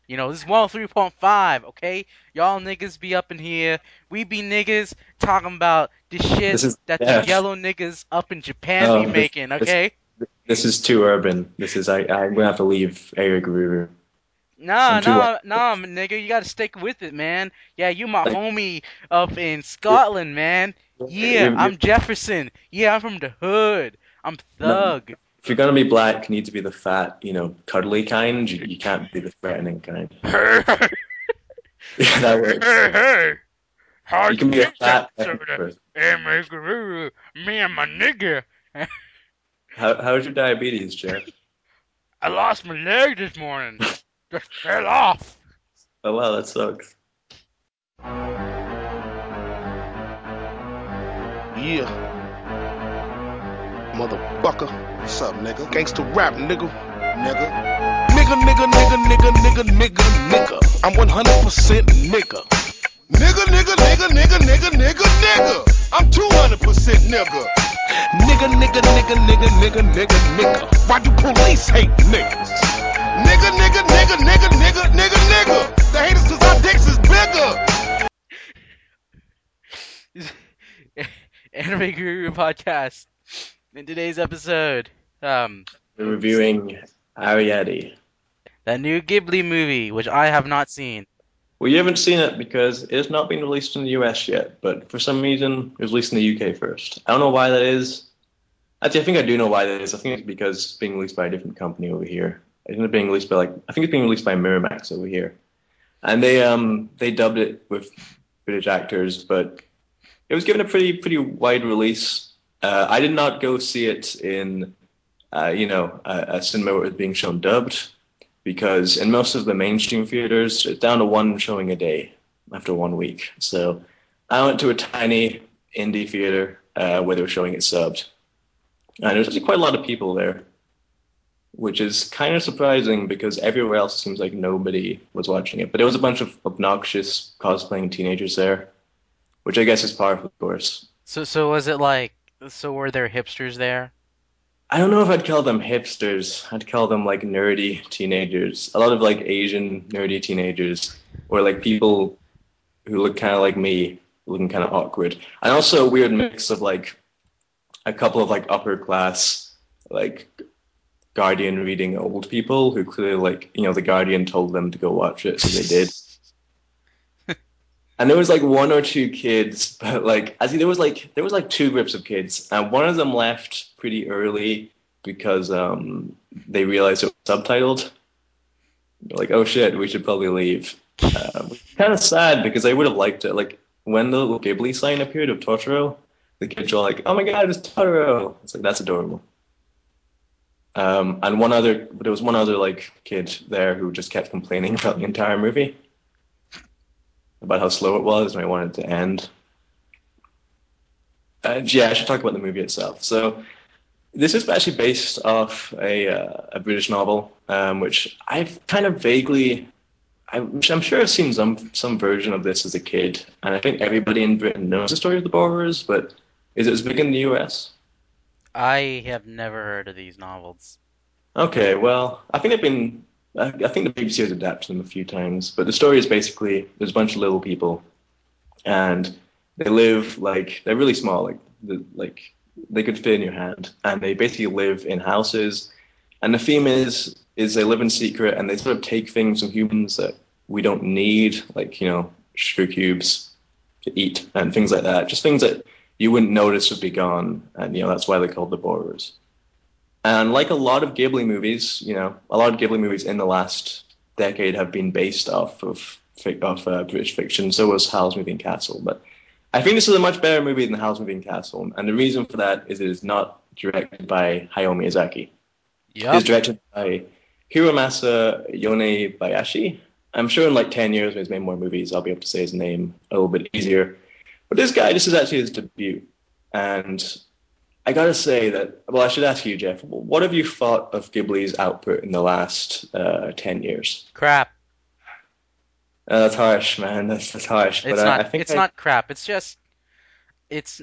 This is 103.5, okay? Y'all niggas be up in here. We be niggas talking about the shit This is that the Jeff. yellow niggas up in Japan be Oh, making, this okay? this is too urban. I'm gonna have to leave Area Guru. Nah, I'm too nah, nah, nigga, you gotta stick with it, man. Yeah, you my like homie up in you're, Scotland, man. Yeah, you're I'm Jefferson. Yeah, I'm from the hood. I'm no, thug. if you're gonna be black, you need to be the fat, cuddly kind. You can't be the threatening kind. Hey, hey, Yeah, that hey, works. hey, hey. You How'd you can be a get that fat soda? person. Hey, my guru, me and my nigga. How's your diabetes, Jeff? I lost my leg this morning. Just fell off. Oh wow, that sucks. Yeah, motherfucker. What's up, nigga? Gangsta rap, nigga. Nigga. Nigga, nigga, nigga, nigga, nigga, nigga, nigga. I'm 100% nigga. Nigga, nigga, nigga, nigga, nigga, nigga, nigga. I'm 200% nigga. Nigga, nigga, nigga, nigga, nigga, nigga, nigga. Why do police hate niggas? Nigga, nigga, nigga, nigga, nigga, nigga, nigga. The haters cause our dicks is bigger. Anime Guru Podcast. In today's episode, We're reviewing Ariadne. the new Ghibli movie, which I have not seen. Well, you haven't seen it because it's not been released in the US yet, but for some reason it was released in the UK first. I don't know why that is. Actually, I think I do know why that is. I think it's because it's being released by a different company over here. It's not being released by I think it's being released by Miramax over here, and they dubbed it with British actors, but it was given a pretty wide release. I did not go see it in a cinema where it was being shown dubbed because in most of the mainstream theaters it's down to one showing a day after 1 week. So I went to a tiny indie theater where they were showing it subbed, and there was actually quite a lot of people there, which is kind of surprising because everywhere else it seems like nobody was watching it. But there was a bunch of obnoxious cosplaying teenagers there, which I guess is par for the course. So was it like? So were there hipsters there? I don't know if I'd call them hipsters. I'd call them like nerdy teenagers. A lot of like Asian nerdy teenagers, or like people who look kind of like me, looking kind of awkward. And also a weird mix of like a couple of like upper class, like Guardian reading old people who clearly like, the Guardian told them to go watch it, so they did. And there was like one or two kids, but like I see there was like two groups of kids, and one of them left pretty early because they realized it was subtitled. They're like, oh shit, we should probably leave. Kind of sad because I would have liked it. Like when the little Ghibli sign appeared of Totoro, the kids were like, oh my god, it's Totoro. It's like that's adorable. And but there was one other like kid there who just kept complaining about the entire movie, about how slow it was and I wanted it to end. Yeah, I should talk about the movie itself. So this is actually based off a British novel, which I've kind of vaguely. I'm sure I've seen some version of this as a kid, and I think everybody in Britain knows the story of the Borrowers. But is it as big in the US? I have never heard of these novels. Okay, well, I think they've been. I think the BBC has adapted them a few times, but the story is basically there's a bunch of little people, and they live like they're really small, like they could fit in your hand, and they basically live in houses. And the theme is they live in secret, and they sort of take things from humans that we don't need, like sugar cubes to eat and things like that. Just things that you wouldn't notice would be gone, and that's why they're called the Borers. And like a lot of Ghibli movies, a lot of Ghibli movies in the last decade have been based off British fiction. So was Howl's Moving Castle, but I think this is a much better movie than Howl's Moving Castle, and the reason for that is it is not directed by Hayao Miyazaki. It is Yup. directed by Hiromasa Yonebayashi. I'm sure in like 10 years when he's made more movies, I'll be able to say his name a little bit easier. But this is actually his debut. And I gotta say that, well, I should ask you, Jeff, what have you thought of Ghibli's output in the last 10 years? Crap. That's harsh, man. That's harsh. But It's I, not. I think It's not crap. It's just. It's.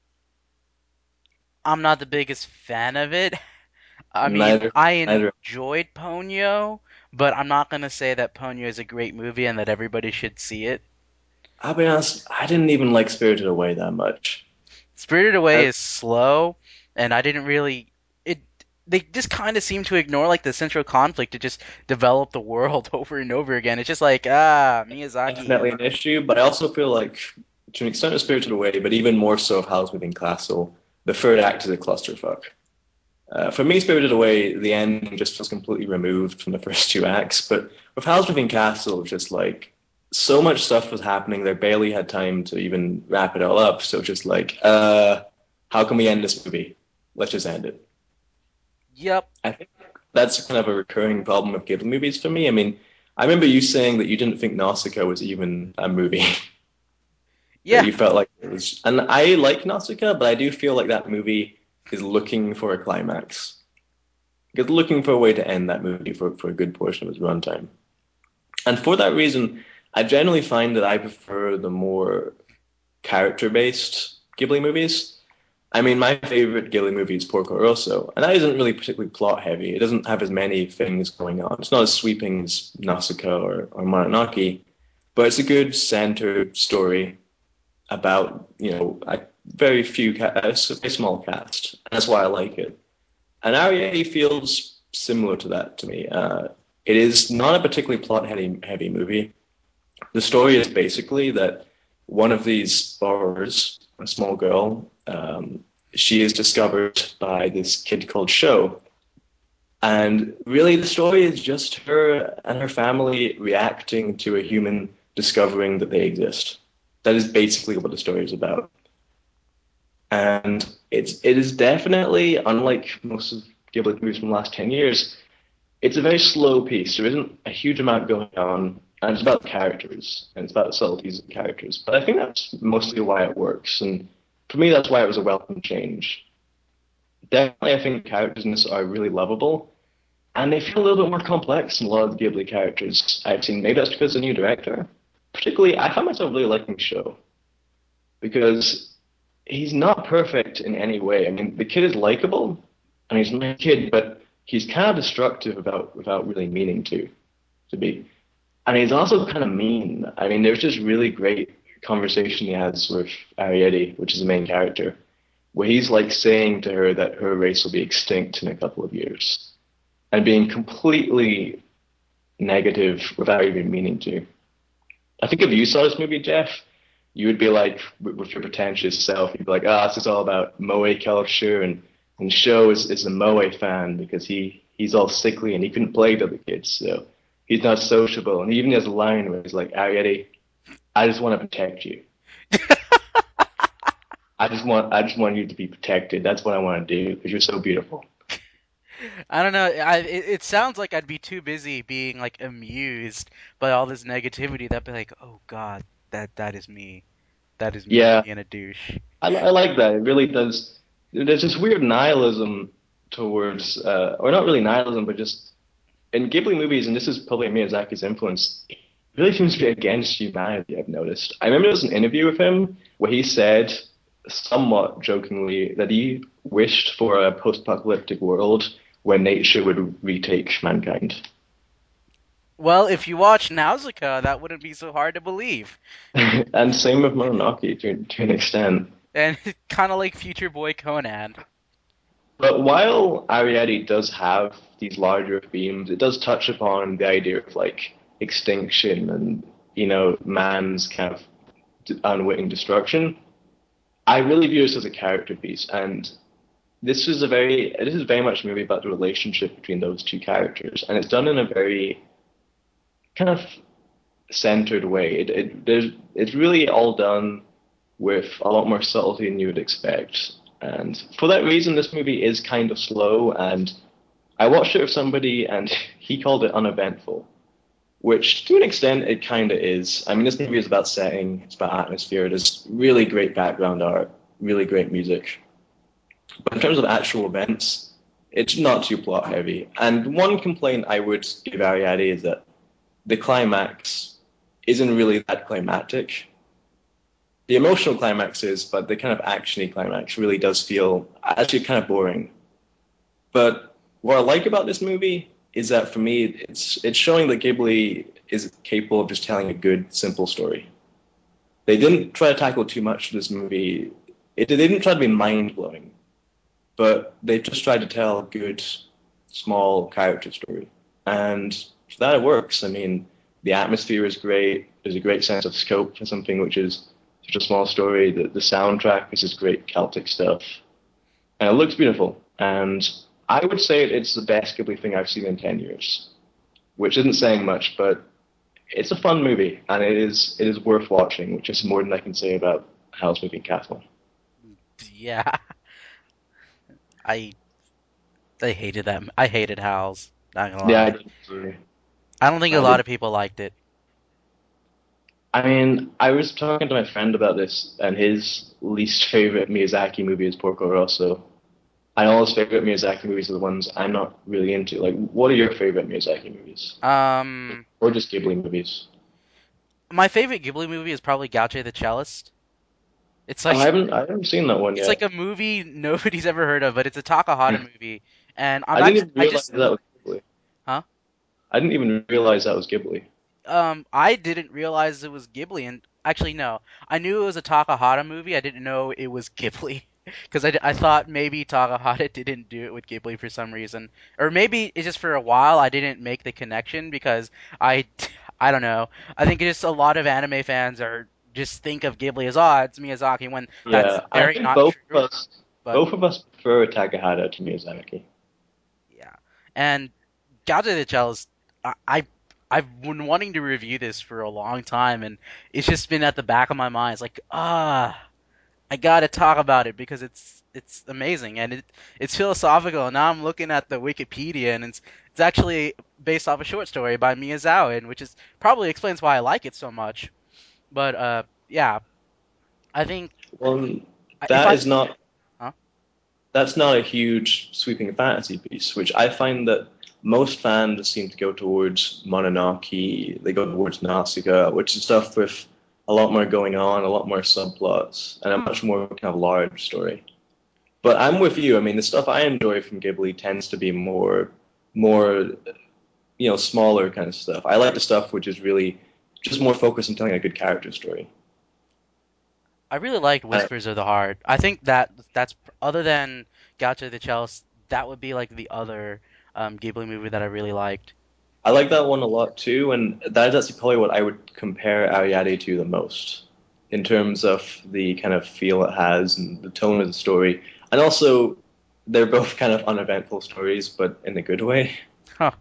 I'm not the biggest fan of it. I mean, neither, I neither. enjoyed Ponyo, but I'm not gonna say that Ponyo is a great movie and that everybody should see it. I'll be honest, I didn't even like Spirited Away that much. Spirited Away I, is slow, and I didn't really it. They just kind of seem to ignore like the central conflict to just develop the world over and over again. It's just like Miyazaki. Definitely an issue, but I also feel like, to an extent, of Spirited Away, but even more so of Howl's Moving Castle, the third act is a clusterfuck. For me, Spirited Away, the ending just feels completely removed from the first two acts. But with Howl's Moving Castle, just like so much stuff was happening, they barely had time to even wrap it all up. So just like, how can we end this movie? Let's just end it. Yep. I think that's kind of a recurring problem with Ghibli movies for me. I mean, I remember you saying that you didn't think Nausicaa was even a movie, that Yeah. you felt like it was. And I like Nausicaa, but I do feel like that movie is looking for a climax. Because looking for a way to end that movie for a good portion of its runtime. And for that reason, I generally find that I prefer the more character-based Ghibli movies. I mean, my favorite Ghibli movie is Porco Rosso, and that isn't really particularly plot-heavy. It doesn't have as many things going on. It's not as sweeping as Nausicaa or Mononoke, but it's a good centered story about, a very a very small cast. And that's why I like it. And Ariete feels similar to that to me. It is not a particularly plot heavy movie. The story is basically that one of these borrowers, a small girl, she is discovered by this kid called Sho. And really, the story is just her and her family reacting to a human discovering that they exist. That is basically what the story is about. And it is definitely, unlike most of Ghibli movies from the last 10 years, it's a very slow piece. There isn't a huge amount going on, and it's about characters, and it's about the subtleties of the characters. But I think that's mostly why it works, and for me, that's why it was a welcome change. Definitely, I think characters in this are really lovable, and they feel a little bit more complex than a lot of the Ghibli characters I've seen. Maybe that's because of the new director. Particularly, I found myself really liking Show because he's not perfect in any way. I mean, the kid is likable, and he's a nice kid, but he's kind of destructive without really meaning to be. And he's also kind of mean. I mean, there's this really great conversation he has with Ariete, which is the main character, where he's like saying to her that her race will be extinct in a couple of years, and being completely negative without even meaning to. I think if you saw this movie, Jeff, you would be like, with your pretentious self, you'd be like, this is all about Moe culture, and Sho is a Moe fan because he's all sickly and he couldn't play with other kids, so he's not sociable. And he even has a line where he's like, Ariete, I just want to protect you. I just want you to be protected. That's what I want to do because you're so beautiful. I don't know. It sounds like I'd be too busy being like amused by all this negativity that be like, oh God, that is me. That is me Yeah, being a douche. I like that. It really does. There's this weird nihilism towards, or not really nihilism, but just in Ghibli movies, and this is probably Miyazaki's influence, it really seems to be against humanity, I've noticed. I remember there was an interview with him where he said, somewhat jokingly, that he wished for a post-apocalyptic world where nature would retake mankind. Well, if you watch Nausicaa, that wouldn't be so hard to believe. And same with Mononoke to an extent. And kind of like Future Boy Conan. But while Ariadne does have these larger themes, it does touch upon the idea of like extinction and man's kind of unwitting destruction. I really view this as a character piece, and this is very much a movie about the relationship between those two characters, and it's done in a very kind of centered way. It's really all done with a lot more subtlety than you would expect. And for that reason, this movie is kind of slow. And I watched it with somebody, and he called it uneventful, which to an extent it kind of is. I mean, this movie is about setting, it's about atmosphere. There's really great background art, really great music. But in terms of actual events, it's not too plot heavy. And one complaint I would give Ariadne is that the climax isn't really that climactic. The emotional climax is, but the kind of actiony climax really does feel actually kind of boring. But what I like about this movie is that for me, it's showing that Ghibli is capable of just telling a good, simple story. They didn't try to tackle too much of this movie. They didn't try to be mind blowing, but they just tried to tell a good, small character story, and for that it works. I mean, the atmosphere is great. There's a great sense of scope for something which is such a small story. The soundtrack is this great Celtic stuff, and it looks beautiful. And I would say it's the best Ghibli thing I've seen in 10 years, which isn't saying much, but it's a fun movie, and it is worth watching, which is more than I can say about Howl's Moving Castle. Yeah, I I hated that. I hated Howl's. Not gonna Yeah, I lie. did. Too. I don't think a I lot did. of people liked it. I mean, I was talking to my friend about this, and his least favorite Miyazaki movie is Porco Rosso. I know his favorite Miyazaki movies are the ones I'm not really into. Like, what are your favorite Miyazaki movies, Um, or just Ghibli movies? my favorite Ghibli movie is probably Gauche the Cellist. It's Oh, I like haven't, I haven't seen that one it's like yet. a movie nobody's ever heard of, but it's a Takahata movie, and I didn't even I realize just that was Ghibli. huh? I didn't even realize that was Ghibli. I didn't realize it was Ghibli, and actually no, I knew it was a Takahata movie. I didn't know it was Ghibli because I thought maybe Takahata didn't do it with Ghibli for some reason, or maybe it's just for a while I didn't make the connection because I I don't know. I think just a lot of anime fans are just think of Ghibli as it's Miyazaki when that's Yeah, I very think not true. But both of us prefer Takahata to Miyazaki. yeah, and Gaudio de Cells, I've been wanting to review this for a long time, and it's just been at the back of my mind. It's like, I gotta talk about it because it's amazing and it's philosophical. And now I'm looking at the Wikipedia, and it's actually based off a short story by Miyazawa, and which is probably explains why I like it so much. But yeah, I think Well, if that I is not huh? that's not a huge sweeping fantasy piece, which I find that most fans seem to go towards Mononoke, they go towards Nausicaa, which is stuff with a lot more going on, a lot more subplots, and a much more kind of large story. But I'm with you. I mean, the stuff I enjoy from Ghibli tends to be more, smaller kind of stuff. I like the stuff which is really just more focused on telling a good character story. I really liked Uh, Whispers of the Heart. I think that's other than Gaucho the Chels, that would be like the other Ghibli movie that I really liked. I like that one a lot too, and that is actually probably what I would compare Ariadne to the most in terms of the kind of feel it has and the tone of the story. And also, they're both kind of uneventful stories, but in a good way. Huh.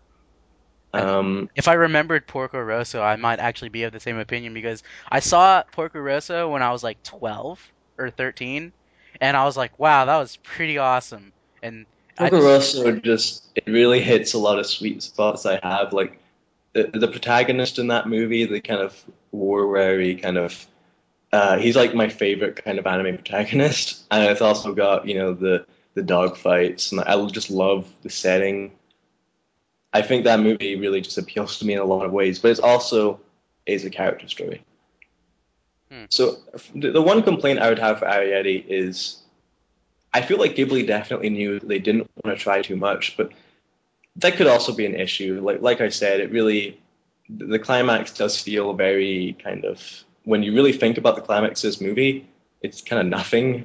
And Um, if I remembered Porco Rosso, I might actually be of the same opinion because I saw Porco Rosso when I was like 12 or 13, and I was like, wow, that was pretty awesome. And I Porco just, Rosso just it really hits a lot of sweet spots I have. Like the protagonist in that movie, the kind of war-weary kind of he's like my favorite kind of anime protagonist, and it's also got the dog fights, and I just love the setting. I think that movie really just appeals to me in a lot of ways, but it's also is a character story. hmm, So the one complaint I would have for Arrietty is I feel like Ghibli definitely knew they didn't want to try too much, but that could also be an issue. Like I said, it really the climax does feel very kind of when you really think about the climax of this movie, it's kind of nothing.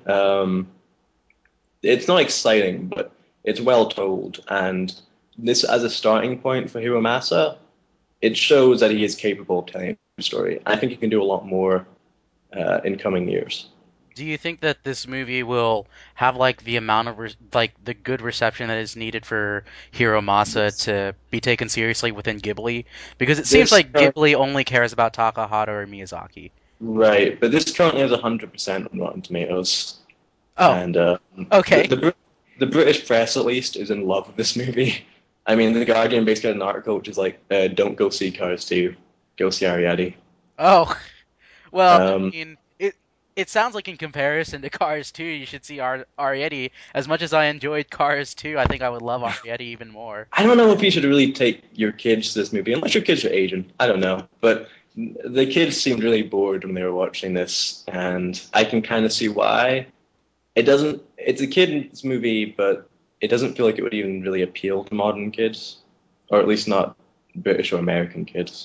It's not exciting, but it's well told, and this as a starting point for Hiromasa, it shows that he is capable of telling a story. I think he can do a lot more in coming years. do you think that this movie will have like the amount of like the good reception that is needed for Hiromasa to be taken seriously within Ghibli? Because it seems This like Ghibli only cares about Takahata or Miyazaki. right, but this currently has 100% on Rotten Tomatoes, Oh, and the, okay. the Brit- the British press at least is in love with this movie. I mean, the Guardian basically had an article which is like, "Don't go see Cars 2, go see Ariadne." Oh, well, I Um, mean, it sounds like in comparison to Cars 2, you should see Arrietty. As much as I enjoyed Cars 2, I think I would love Arrietty even more. I don't know if you should really take your kids to this movie, unless your kids are Asian. I don't know, but the kids seemed really bored when they were watching this, and I can kind of see why. It doesn't. It's a kids movie, but it doesn't feel like it would even really appeal to modern kids. or at least not British or American kids.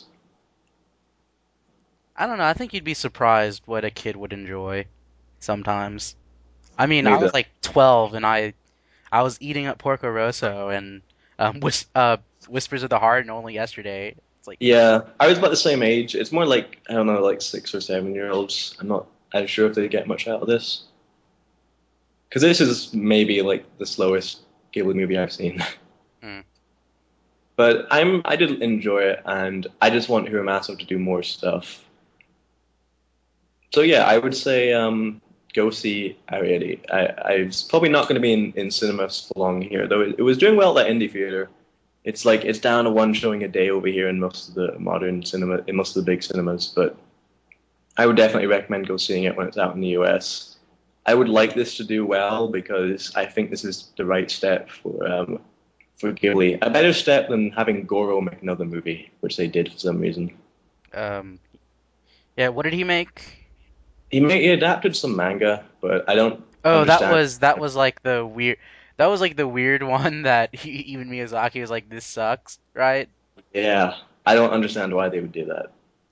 I don't know. I think you'd be surprised what a kid would enjoy sometimes. I mean, I Maybe was like 12 and I was eating up Porco Rosso and Whispers of the Heart and only yesterday. It's like, Yeah, I was about the same age. It's more like, I don't know, like 6 or 7 year olds. I'm not sure if they get much out of this. Because this is maybe like the slowest Ghibli movie I've seen. hmm. But I did enjoy it, and I just want Hiramasu to do more stuff. So yeah, I would say go see Arrietty. It's probably not going to be in cinemas for long here, though it was doing well at indie theater. It's like it's down to one showing a day over here in most of the modern cinema, in most of the big cinemas. But I would definitely recommend go seeing it when it's out in the US. I would like this to do well because I think this is the right step for Ghibli. A better step than having Goro make another movie, which they did for some reason. um, yeah, what did he make? He adapted some manga, but I don't Oh, understand. that was like the weird that was like the weird one that even Miyazaki was like, this sucks, right? Yeah, I don't understand why they would do that.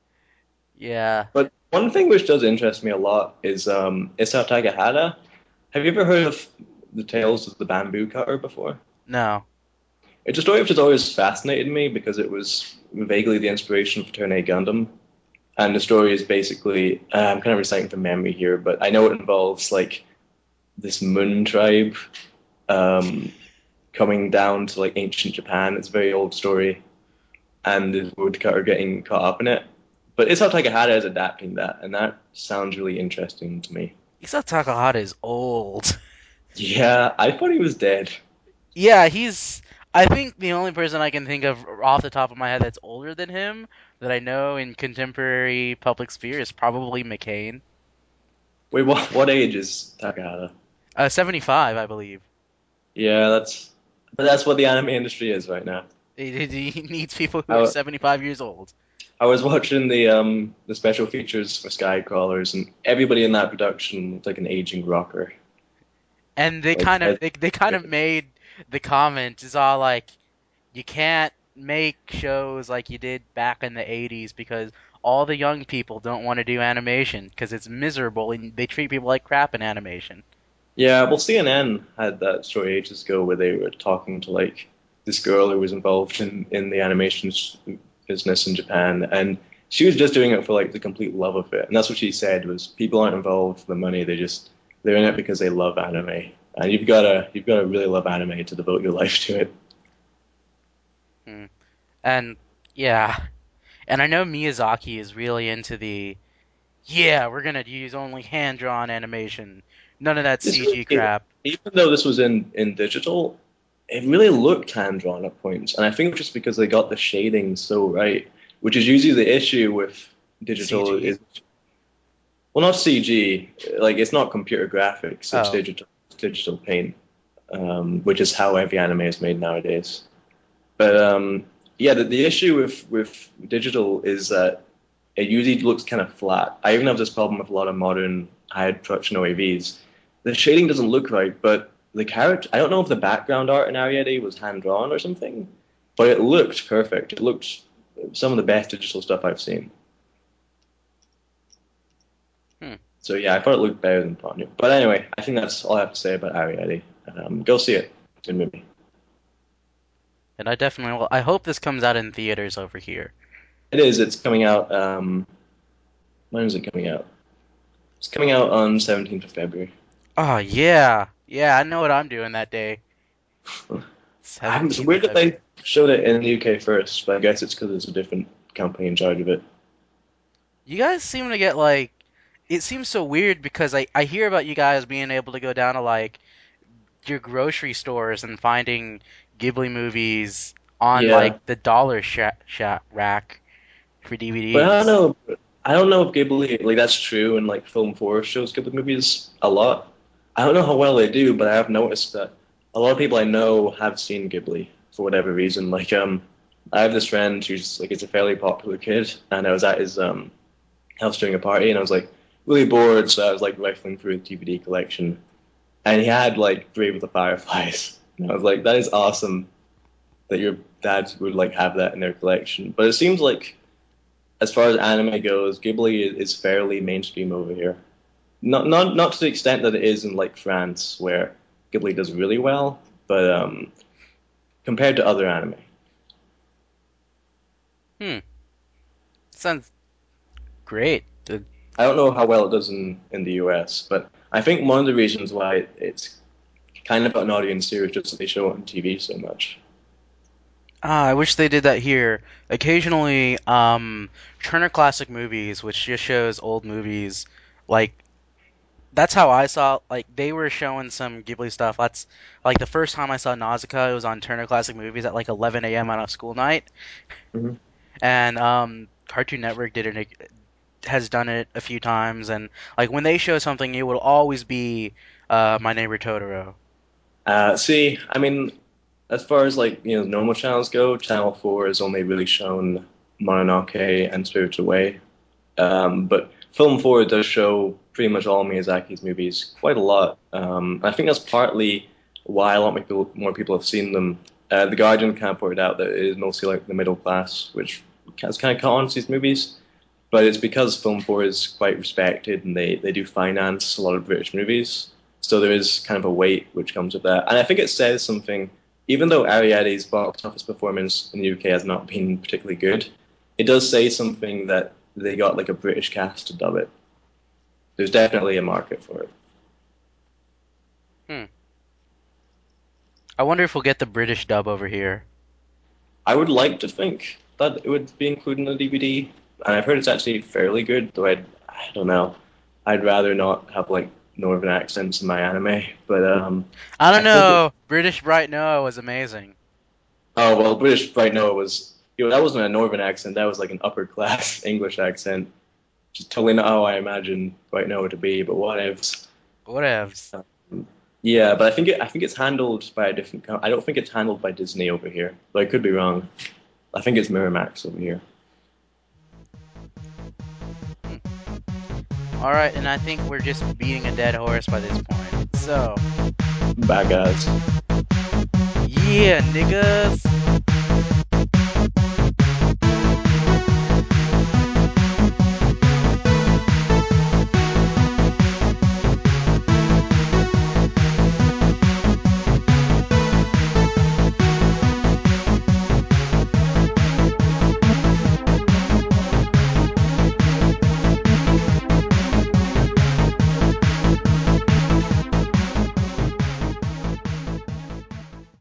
Yeah. But one thing which does interest me a lot is Isao Takahata. Have you ever heard of the Tales of the Bamboo Cutter before? No. It's a story which has always fascinated me because it was vaguely the inspiration for Turn A Gundam. And the story is basically, I'm kind of reciting from memory here, but I know it involves like this moon tribe um, coming down to like ancient Japan. It's a very old story, and the woodcutter getting caught up in it. But Isao Takahata is adapting that, and that sounds really interesting to me. Isao Takahata is old. Yeah, I thought he was dead. Yeah, he's. I think the only person I can think of off the top of my head that's older than him that I know in contemporary public sphere is probably McCain. Wait, what age is Takahata? 75, I believe. Yeah, that's what the anime industry is right now. He needs people who are I, 75 years old. I was watching the special features for Skycrawlers, and everybody in that production looked like an aging rocker. And Like, they kind of made the comment is all like, you can't make shows like you did back in the 80s because all the young people don't want to do animation because it's miserable and they treat people like crap in animation. yeah, well, CNN had that story ages ago where they were talking to like this girl who was involved in the animation business in Japan, and she was just doing it for like the complete love of it. And that's what she said was people aren't involved for the money; they're in it because they love anime. And you've gotta really love anime to devote your life to it. Hmm. And yeah, and I know Miyazaki is really into the, yeah, we're gonna use only hand-drawn animation, none of that This CG movie, crap. even though this was in digital, it really looked hand drawn at points, and I think just because they got the shading so right, which is usually the issue with digital CG. is well, not CG, like it's not computer graphics, it's Oh, digital paint, which is how every anime is made nowadays. But yeah, the issue with digital is that it usually looks kind of flat. I even have this problem with a lot of modern high production OAVs. The shading doesn't look right, but the character, I don't know if the background art in Ariete was hand drawn or something, but it looked perfect. It looked some of the best digital stuff I've seen. hmm. So yeah, I thought it looked better than Ponyo. But anyway, I think that's all I have to say about Ariete. Go see it. It's a good movie. And I definitely will. I hope this comes out in theaters over here. It is. It's coming out. When is it coming out? It's coming out on 17th of February. Oh yeah, yeah, I know what I'm doing that day. It's 17th of weird that February. they showed it in the UK first, but I guess it's because it's a different company in charge of it. You guys seem to get like, it seems so weird because I hear about you guys being able to go down to like your grocery stores and finding Ghibli movies on like Yeah, the dollar rack for but I don't DVDs. know. I don't know if Ghibli like that's true, and like Film 4 shows Ghibli movies a lot. I don't know how well they do, but I have noticed that a lot of people I know have seen Ghibli for whatever reason. Like I have this friend who's like it's a fairly popular kid, and I was at his house during a party, and I was like really bored, so I was like rifling through his DVD collection, and he had like Brave with the Fireflies, and I was like, that is awesome. that your dad would like have that in their collection. But it seems like, as far as anime goes, Ghibli is fairly mainstream over here. Not to the extent that it is in like France, where Ghibli does really well, but compared to other anime. Hmm. Sounds great. I don't know how well it does in the US, but I think one of the reasons why it's kind of got an audience here is just that they show it on TV so much. I wish they did that here. Occasionally, Turner Classic Movies, which just shows old movies, like that's how I saw. Like they were showing some Ghibli stuff. That's like the first time I saw Nausicaa. It was on Turner Classic Movies at like 11 a.m. on a school night, Hmm. and Cartoon Network did it has done it a few times, and like when they show something, it will always be My Neighbor Totoro. See, I mean, as far as like normal channels go, Channel 4 has only really shown Mononoke and Spirited Away. But Film 4 does show pretty much all Miyazaki's movies quite a lot. I think that's partly why a lot more people have seen them. The Guardian kind of pointed out that it is mostly like the middle class, which has kind of caught on to these movies. But it's because Film 4 is quite respected and they do finance a lot of British movies. So there is kind of a weight which comes with that. And I think it says something, even though Arrietty's box office performance in the UK has not been particularly good, it does say something that they got like a British cast to dub it. There's definitely a market for it. Hmm. I wonder if we'll get the British dub over here. I would like to think that it would be included in the DVD, and I've heard it's actually fairly good, though I don't know. I'd rather not have like northern accents in my anime, but I don't I think it. know. British Bright Noah was amazing. Oh well, British right now was that wasn't a northern accent. That was like an upper class English accent. Just totally not how I imagine right now to be. But what ifs? Whatevs. Yeah, but I think it's handled by a different. I don't think it's handled by Disney over here, but I could be wrong. I think it's Miramax over here. Hmm. All right, and I think we're just beating a dead horse by this point. So, Bad guys. yeah, niggas.